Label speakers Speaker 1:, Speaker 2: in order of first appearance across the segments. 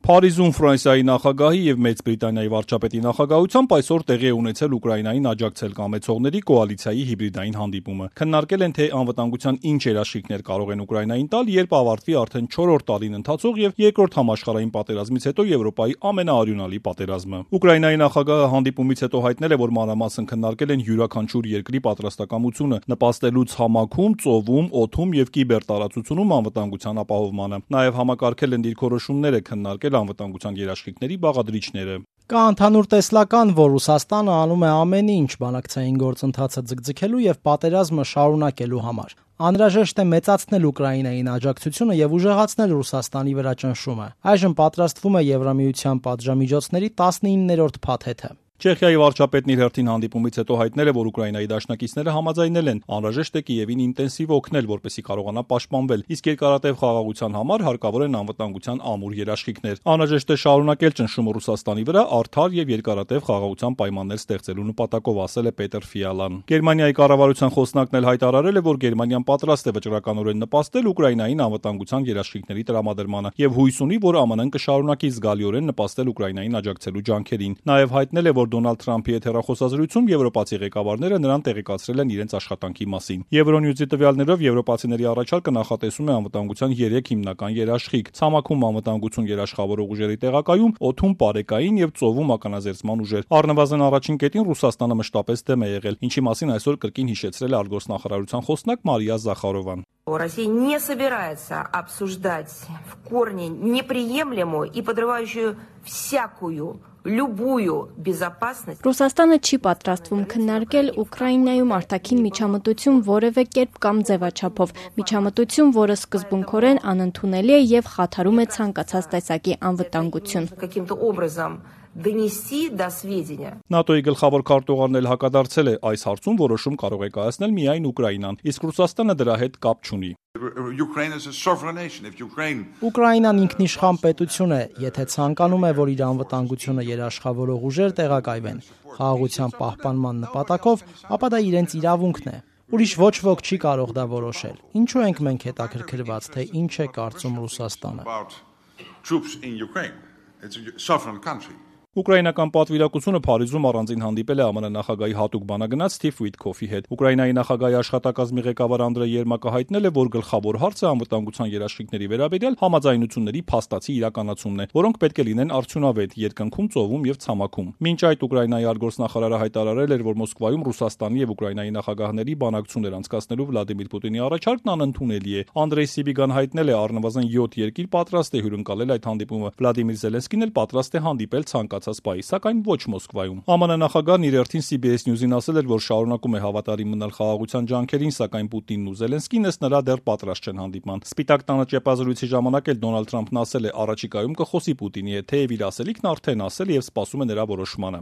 Speaker 1: Փարիզում Ֆրանսիայի նախագահի եւ Մեծ Բրիտանիայի վարչապետի նախագահությամբ այսօր տեղի է ունեցել Ուկրաինային աջակցել կամեցողների կոալիցիայի հիբրիդային հանդիպումը։ Քննարկել են, թե անվտանգության ինչ երաշխիքներ կարող են Ուկրաինային տալ, երբ ավարտվի արդեն 4-րդ տարին ընթացող եւ երկրորդ համաշխարհային պատերազմից հետո Եվրոպայի ամենաարյունալի պատերազմը։ Ուկրաինայի նախագահը հանդիպումից հետո հայտնել է, որ մանրամասն քննարկել են յուրաքանչյուր երկրի պատրաստակամությունը նպաստելու ցամաքում, ծովում, օդում եւ կիբերտարածությունում անվտանգության ապահովմանը։ Նաեւ համակարգել են դիրքորոշումները քննարկել անվտանգության երաշխիքների բաղադրիչները։
Speaker 2: Կա ընդհանուր տեսլական, որ Ռուսաստանը անում է ամեն ինչ բանակցային գործընթացը ձգձգելու եւ պատերազմը շարունակելու համար։ Անհրաժեշտ է մեծացնել Ուկրաինային աջակցությունը եւ ուժեղացնել Ռուսաստանի վրա ճնշումը։ Այժմ պատրաստվում է Եվրամիության պատժամիջոցների 19-րդ փաթեթը։
Speaker 1: Չեխիայի վարչապետն իր հերթին հանդիպումից հետո հայտնել է, որ Ուկրաինայի դաշնակիցները համաձայնել են անհրաժեշտ է Կիևին ինտենսիվ օգնել, որպեսզի կարողանա պաշտպանվել, իսկ երկարատև խաղաղության համար հարկավոր են անվտանգության ամուր երաշխիքներ։ Անհրաժեշտ է շարունակել ճնշումը Ռուսաստանի վրա արդար եւ երկարատև խաղաղության պայմաններ ստեղծելու նպատակով, ասել է Պետր Ֆիալան։ Գերմանիայի կառավարության խոսնակն էլ հայտարարել է, որ Գերմանիան պատրաստ է վճռականորեն նպաստել Ուկրաինային անվտանգության երաշխիքների տրամադրմանը եւ հույս ունի, որ ԱՄՆ-ն կշարունակի զգալիորեն նպաստել Ուկրաինային աջակցելու ջանքերին։ Նաեւ հայտնել է, որ Դոնալդ Թրամփի հետ հեռախոսազրույցում եվրոպացի ղեկավարները նրան տեղեկացրել են իրենց աշխատանքի մասին։ Եվրոնյուզի տվյալներով եվրոպացիների առաջարկը նախատեսում է անվտանգության 3 հիմնական երաշխիք՝ ցամաքում անվտանգություն երաշխավորող ուժերի տեղակայում, օդում պարեկային եւ ծովում ականազերծման ուժեր։ Առնվազն առաջին կետին Ռուսաստանը մշտապես դեմ է եղել, ինչի մասին այսօր կրկին հիշեցրել է արտգործնախարարության խոսնակ Մարիա Զախարովան։
Speaker 3: Россия не собирается обсуждать в корне неприемлемую и подрывающую всякую любую безопасность.
Speaker 4: Ռուսաստանը չի պատրաստվում քննարկել Ուկրաինայում արտաքին միջամտություն որևէ կերպ կամ ձևաչափով, միջամտություն, որը սկզբունքորեն անընդունելի է եւ խաթարում է ցանկացած տեսակի անվտանգություն։
Speaker 3: Каким-то образом донести до сведения.
Speaker 1: ՆԱՏՕ-ի գլխավոր քարտուղարն էլ հակադարձել է, այս հարցում որոշում կարող է կայացնել միայն Ուկրաինան, իսկ Ռուսաստանը դրա հետ կապ չունի։
Speaker 2: Ուկրաինան ինքնիշխան պետություն է, եթե ցանկանում է, որ իր անվտանգությունը երաշխավորող ուժեր տեղակայվեն խաղաղության պահպանման նպատակով, ապա դա իրենց իրավունքն է։ Ուրիշ ոչ ոք չի կարող դա որոշել։ Ինչու ենք մենք հետաքրքրված, թե ինչ է կարծում Ռուսաստանը։
Speaker 1: Ուկրաինական պատվիրակությունը Փարիզում առանձին հանդիպել է ԱՄՆ նախագահի հատուկ բանագնաց Սթիվ Ուիթքոֆի հետ։ Ուկրաինայի նախագահի աշխատակազմի ղեկավար Անդրեյ Երմակը հայտնել է, որ գլխավոր հարցը անվտանգության երաշխիքների վերաբերյալ համաձայնությունների փաստացի իրականացումն է, որոնք պետք է լինեն արդյունավետ երկնքում, ծովում եւ ցամաքում։ Մինչ այդ Ուկրաինայի արտգործնախարարը հայտարարել էր, որ Մոսկվայում Ռուսաստանի եւ Ուկրաինայի նախագահների բանակցություններ անցկացնելու Վլադիմիր Պուտինի առաջարկն անընդունելի է։ Անդրեյ Սիբիգան հայտնել է, առնվազն 7 երկիր պատրաստ է հյուրընկալել այդ հանդիպումը։ Վլադիմիր Զելենսկին էլ պատրաստ է հանդիպել ցանկացած պահի, սակայն ոչ Մոսկվայում։ ԱՄՆ նախագահն իր հերթին CBS News-ին ասել էր, որ շարունակում է հավատարիմ մնալ խաղաղության ջանքերին, սակայն Պուտինն ու Զելենսկին ըստ նրա դեռ պատրաստ չեն հանդիպման։ Սպիտակ տանը ճեպազրույցի ժամանակ էլ Դոնալդ Թրամփն ասել է, առաջիկայում կխոսի Պուտինի հետ, թեև իր ասելիքն արդեն ասել եւ սպասում է նրա որոշմանը։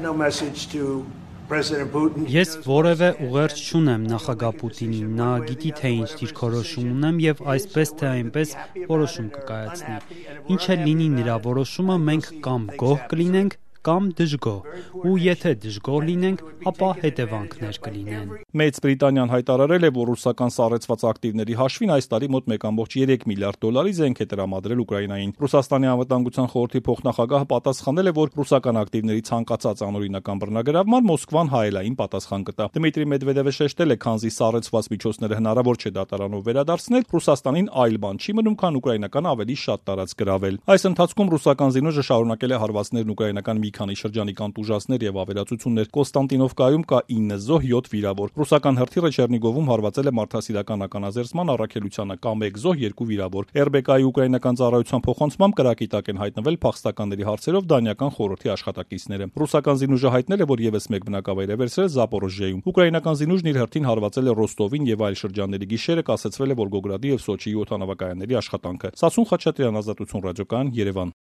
Speaker 5: Ես որևէ ուղերձ չունեմ նախագահ Պուտինին, նա գիտի թե ինչ դիրքորոշում ունեմ եւ այսպես թե այնպես որոշում կկայացնի։ Ինչ էլ լինի նրա որոշումը, մենք կամ գոհ կլինենք, կամ դժգոհ, ու եթե դժգոհ լինենք, ապա հետևանքներ կլինեն։
Speaker 1: Մեծ Բրիտանիան հայտարարել է, որ ռուսական սառեցված ակտիվների հաշվին այս տարի մոտ 1.3 միլիարդ դոլարի զենք է տրամադրել Ուկրաինային։ Ռուսաստանի անվտանգության խորհրդի փոխնախագահը պատասխանել է, որ ռուսական ակտիվների ցանկացած անօրինական բռնագրավման Մոսկվան հայելային պատասխան կտա։ Դմիտրի Մեդվեդևը շեշտել է, քանզի սառեցված միջոցները հնարավոր չէ դատարանով վերադարձնել, Ռուսաստանին այլ բան չի մնում, քան ուկրաինական ավելի շատ տարածք գրավել։ Այս ընթացքում ռուսական զինուժը շարունակել է հարվածներն ուկրաինական մի քանի շրջանի կանտուժացներ եւ ավերածություններ։ Կոստանտինովկայում կա 9 զոհ, 7 վիրավոր։ Ռուսական հրթիռը Չեռնիգովում հարվածել է մարդասիրական ականազերծման առաքելությանը, կա 1 զոհ, 2 վիրավոր։ RBK-ի ուկրաինական ծառայության փոխանցմամբ կրակի տակ են հայտնվել փախստականների հարցերով դանիական խորհրդի աշխատակիցները։ Ռուսական զինուժը հայտնել է, որ եւս մեկ բնակավայր է վերցրել Զապորոժիայում։ Ուկրաինական զինուժն իր հերթին հարվածել է Ռոստովին եւ այլ շրջանների գիշերը կասեցվել է Վոլգոգրադի եւ Սոչիի օդանավակայանների աշխատանքը։ Սասուն Խաչատրյան, Ազատություն ռադիոկայան, Երևան։